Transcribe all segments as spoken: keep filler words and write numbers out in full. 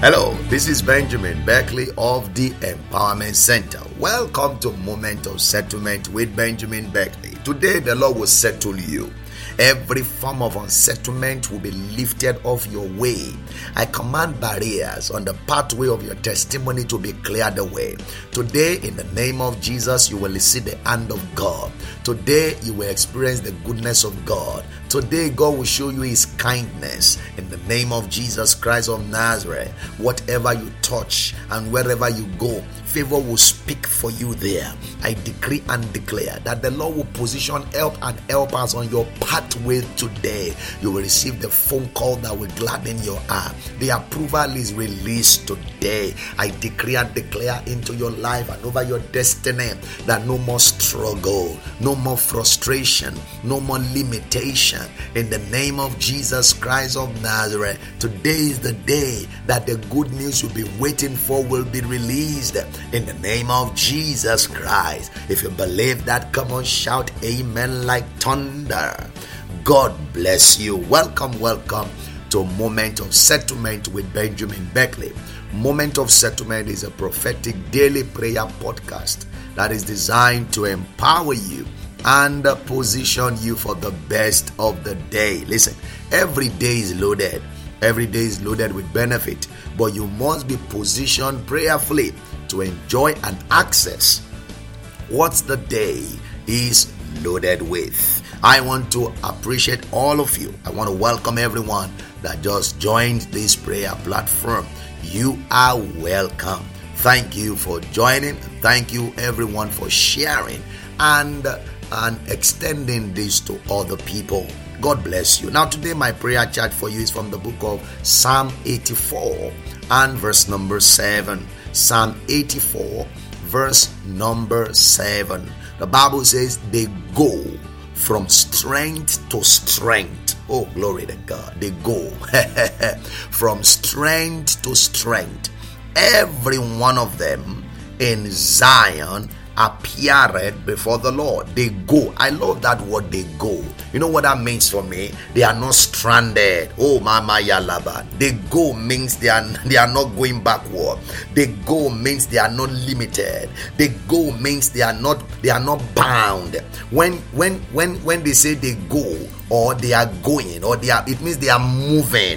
Hello, this is Benjamin Beckley of the Empowerment Center. Welcome to Moment of Settlement with Benjamin Beckley. Today, the Lord will settle you. Every form of unsettlement will be lifted off your way. I command barriers on the pathway of your testimony to be cleared away. Today, in the name of Jesus, you will see the hand of God. Today, you will experience the goodness of God. Today, God will show you His kindness. In the name of Jesus Christ of Nazareth, whatever you touch and wherever you go, favor will speak for you there. I decree and declare that the Lord will position help and helpers on your pathway today. You will receive the phone call that will gladden your heart. The approval is released today. I decree and declare into your life and over your destiny that no more struggle, no more frustration, no more limitation. In the name of Jesus Christ of Nazareth, today is the day that the good news you've been waiting for will be released. In the name of Jesus Christ. If you believe that, come on, shout amen like thunder. God bless you. Welcome, welcome to Moment of Settlement with Benjamin Beckley. Moment of Settlement is a prophetic daily prayer podcast that is designed to empower you and position you for the best of the day. Listen, every day is loaded. Every day is loaded with benefit, but you must be positioned prayerfully to enjoy and access what the day is loaded with. I want to appreciate all of you. I want to welcome everyone that just joined this prayer platform. You are welcome. Thank you for joining. Thank you everyone for sharing and, and extending this to other people. God bless you. Now today my prayer chat for you is from the book of Psalm eighty-four and verse number seven. Psalm eighty-four verse number seven. The Bible says they go from strength to strength. Oh, glory to God. They go from strength to strength. Every one of them in Zion appeared before the Lord. They go. I love that word, they go. You know what that means for me? They are not stranded. Oh, mama yalaba. They go means they are they are not going backward. They go means they are not limited. They go means they are not they are not bound. When when when when they say they go or they are going or they are, it means they are moving.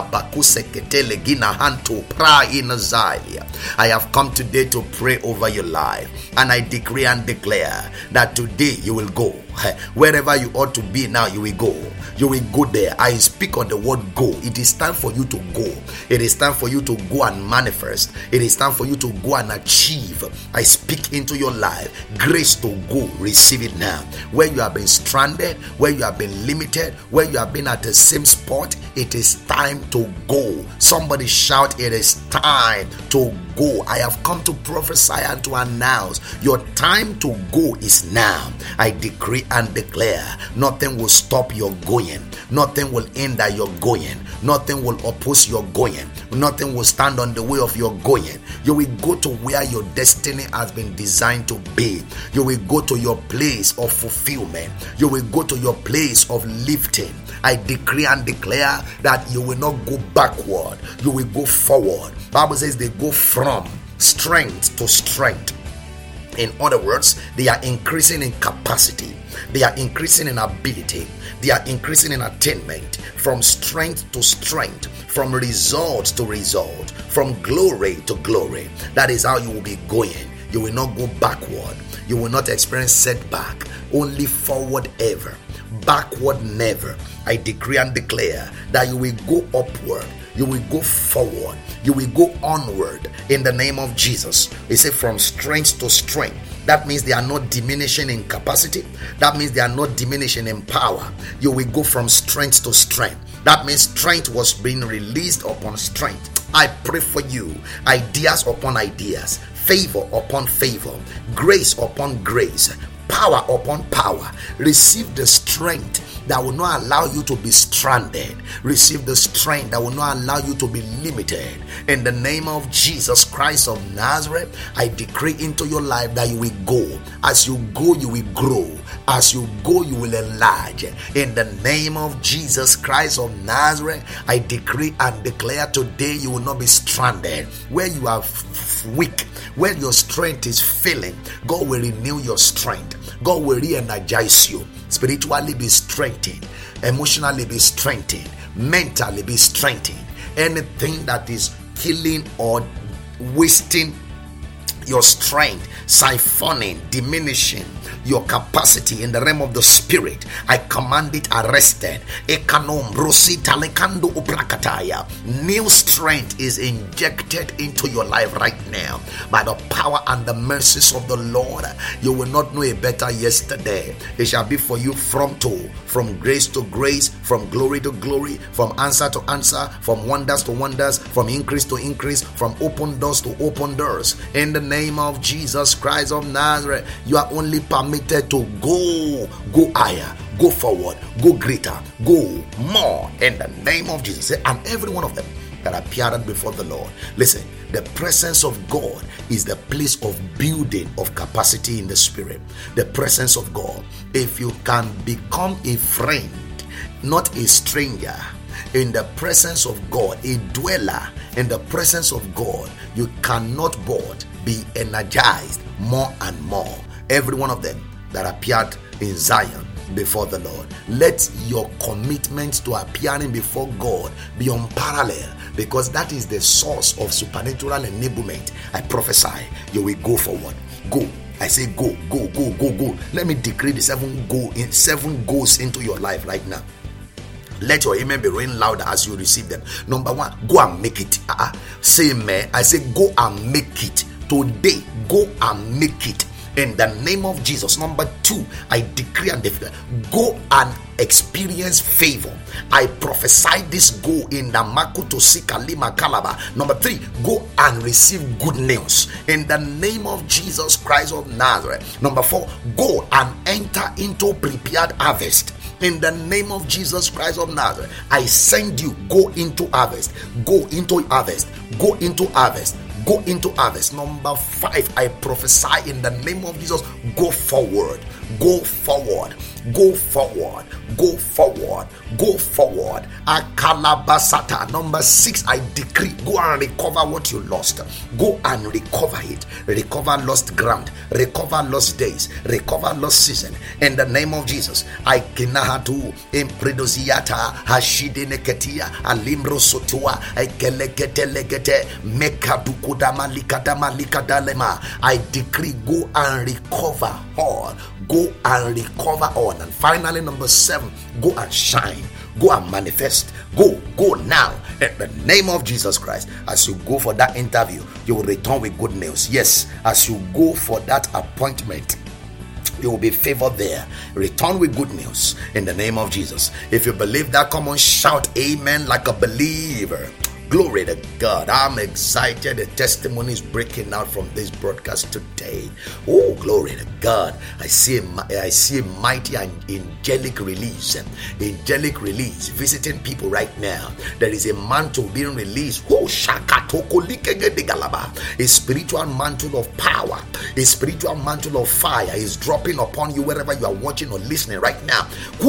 I have come today to pray over your life, and I decree and declare that today you will go. Wherever you ought to be now, you will go. You will go there. I speak on the word go. It is time for you to go. It is time for you to go and manifest. It is time for you to go and achieve. I speak into your life. Grace to go. Receive it now. Where you have been stranded, where you have been limited, where you have been at the same spot, it is time to go. Somebody shout, it is time to go. I have come to prophesy and to announce your time to go is now. I decree and declare nothing will stop your going. Nothing will hinder your going. Nothing will oppose your going. Nothing will stand on the way of your going. You will go to where your destiny has been designed to be. You will go to your place of fulfillment. You will go to your place of lifting. I decree and declare that you will not go backward. You will go forward. Bible says they go from strength to strength. In other words, they are increasing in capacity. They are increasing in ability. They are increasing in attainment from strength to strength, from result to result, from glory to glory. That is how you will be going. You will not go backward. You will not experience setback. Only forward ever. Backward never. I decree and declare that you will go upward. You will go forward. You will go onward in the name of Jesus. He said from strength to strength. That means they are not diminishing in capacity. That means they are not diminishing in power. You will go from strength to strength. That means strength was being released upon strength. I pray for you. Ideas upon ideas. Favor upon favor. Grace upon grace. Power upon power. Receive the strength that will not allow you to be stranded. Receive the strength that will not allow you to be limited. In the name of Jesus Christ of Nazareth, I decree into your life that you will go. As you go, you will grow. As you go, you will enlarge. In the name of Jesus Christ of Nazareth, I decree and declare today you will not be stranded. Where you are f- weak, where your strength is failing, God will renew your strength. God will re-energize you. Spiritually be strengthened, emotionally be strengthened, mentally be strengthened. Anything that is killing or wasting your strength, siphoning, diminishing your capacity in the realm of the spirit, I command it arrested. New strength is injected into your life right now by the power and the mercies of the Lord. You will not know a better yesterday. It shall be for you from to, from grace to grace, from glory to glory, from answer to answer, from wonders to wonders, from increase to increase, from open doors to open doors. In the name of Jesus Christ of Nazareth, you are only permitted to go, go higher, go forward, go greater, go more in the name of Jesus. And every one of them that appeared before the Lord. Listen, the presence of God is the place of building of capacity in the spirit. The presence of God. If you can become a friend, not a stranger, in the presence of God, a dweller in the presence of God, you cannot but be energized more and more. Every one of them that appeared in Zion before the Lord. Let your commitment to appearing before God be unparalleled, because that is the source of supernatural enablement. I prophesy you will go forward. Go. I say go, go, go, go, go. Let me decree the seven go in seven goes into your life right now. Let your amen be ringing louder as you receive them. Number one, go and make it. Uh-uh. Say amen. I say go and make it. Today, go and make it. In the name of Jesus. Number two, I decree and declare, go and experience favor. I prophesy this go in the Makuto Sikalima Kalaba. Number three, go and receive good news in the name of Jesus Christ of Nazareth. Number four, go and enter into prepared harvest. In the name of Jesus Christ of Nazareth, I send you, go into harvest, go into harvest, go into harvest. Go into harvest. Number five, I prophesy in the name of Jesus, go forward, go forward, go forward, go forward, go forward. Akalabasata. Number six, I decree, go and recover what you lost. Go and recover it. Recover lost ground, recover lost days, recover lost season. In the name of Jesus, I kinahatu impredoziata hashidene ketia alimbro sotua ekelekete legete mekaduku. I decree, go and recover all. Go and recover all. And finally, number seven, go and shine. Go and manifest. Go, go now. In the name of Jesus Christ. As you go for that interview, you will return with good news. Yes, as you go for that appointment, you will be favored there. Return with good news in the name of Jesus. If you believe that, come on, shout amen like a believer. Glory to God. I'm excited. The testimony is breaking out from this broadcast today. Oh, glory to God. I see a, I see a mighty and angelic release. Angelic release visiting people right now. There is a mantle being released. Oh, a spiritual mantle of power. A spiritual mantle of fire is dropping upon you wherever you are watching or listening right now.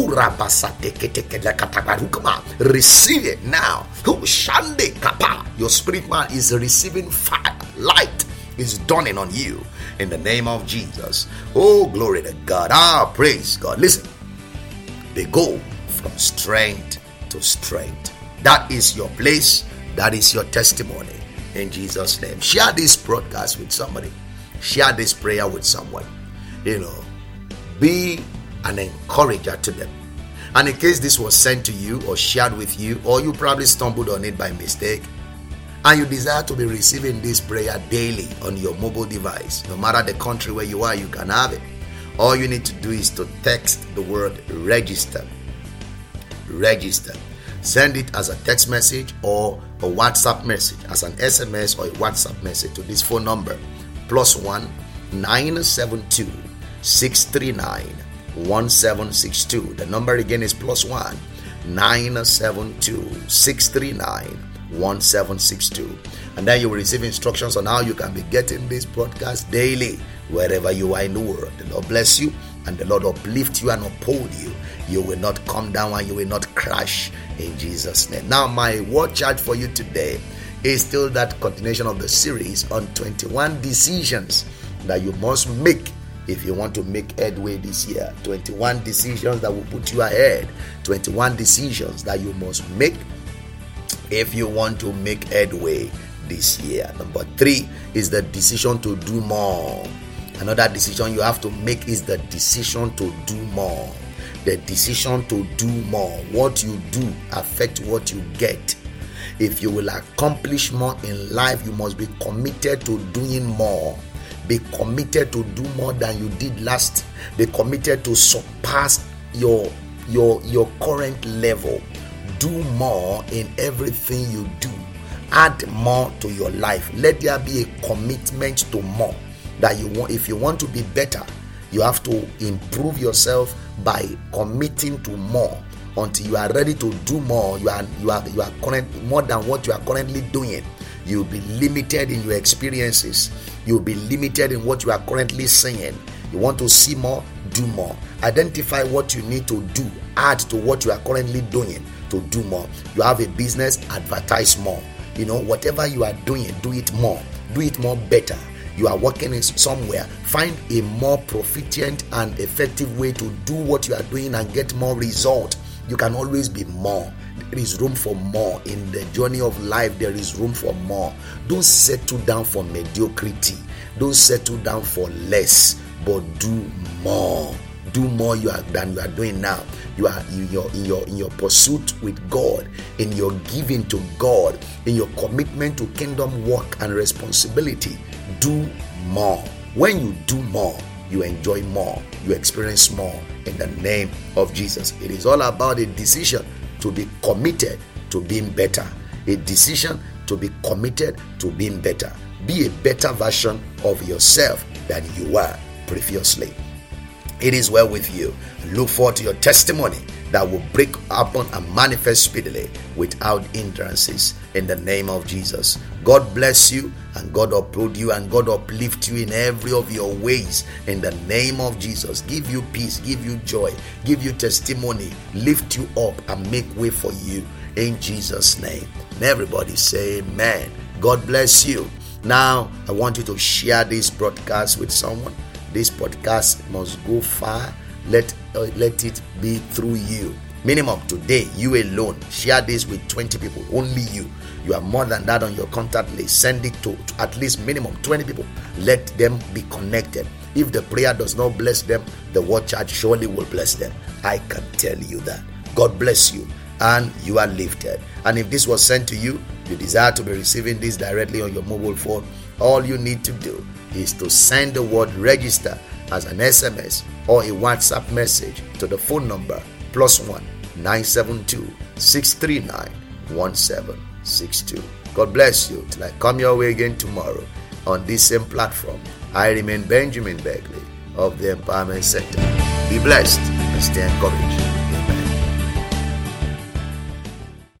Receive it now. Your spirit man is receiving fire. Light is dawning on you in the name of Jesus. Oh, glory to God. Ah, praise God. Listen, they go from strength to strength. That is your place. That is your testimony in Jesus' name. Share this broadcast with somebody. Share this prayer with someone. You know, be an encourager to them. And in case this was sent to you or shared with you, or you probably stumbled on it by mistake, and you desire to be receiving this prayer daily on your mobile device, no matter the country where you are, you can have it. All you need to do is to text the word register. Register. Send it as a text message or a WhatsApp message, as an S M S or a WhatsApp message to this phone number, plus one nine seven two six three nine one seven six two. The number again is plus one nine seven two six three nine one seven six two. And then you will receive instructions on how you can be getting this broadcast daily wherever you are in the world. The Lord bless you. and the Lord uplift you and uphold you. You will not come down and you will not crash in Jesus' name. Now, my word charge for you today is still that continuation of the series on twenty-one decisions that you must make if you want to make headway this year. twenty-one decisions that will put you ahead. twenty-one decisions that you must make if you want to make headway this year. Number three is the decision to do more. Another decision you have to make is the decision to do more. The decision to do more. What you do affects what you get. If you will accomplish more in life, you must be committed to doing more. Be committed to do more than you did last. Be committed to surpass your your your current level. Do more in everything you do. Add more to your life. Let there be a commitment to more. That you want. If you want to be better, you have to improve yourself by committing to more. Until you are ready to do more, you are you are you are current more than what you are currently doing. You'll be limited in your experiences. You'll be limited in what you are currently seeing. You want to see more, do more. Identify what you need to do. Add to what you are currently doing to do more. You have a business, advertise more. You know, whatever you are doing, do it more. Do it more better. You are working in somewhere. Find a more proficient and effective way to do what you are doing and get more result. You can always be more. There is room for more. In the journey of life, there is room for more. Don't settle down for mediocrity. Don't settle down for less, but do more. Do more you are, than you are doing now. You are in your, in your in your pursuit with God, in your giving to God, in your commitment to kingdom work and responsibility. Do more. When you do more, you enjoy more. You experience more in the name of Jesus. It is all about a decision to be committed to being better. A decision to be committed to being better. Be a better version of yourself than you were previously. It is well with you. Look forward to your testimony that will break upon and manifest speedily without hindrances in the name of Jesus. God bless you and God uphold you and God uplift you in every of your ways in the name of Jesus. Give you peace, give you joy, give you testimony, lift you up and make way for you in Jesus' name. And everybody say amen. God bless you. Now, I want you to share this broadcast with someone. This podcast must go far. Let uh, let it be through you. Minimum today, you alone. Share this with twenty people. Only you. You are more than that on your contact list. Send it to, to at least minimum twenty people. Let them be connected. If the prayer does not bless them, the word charge surely will bless them. I can tell you that. God bless you and you are lifted. And if this was sent to you, you desire to be receiving this directly on your mobile phone, all you need to do is to send the word register as an S M S or a WhatsApp message to the phone number plus one nine seven two six three nine one seven six two. God bless you till I come your way again tomorrow on this same platform. I remain Benjamin Beckley of the Empowerment Center. Be blessed and stay encouraged.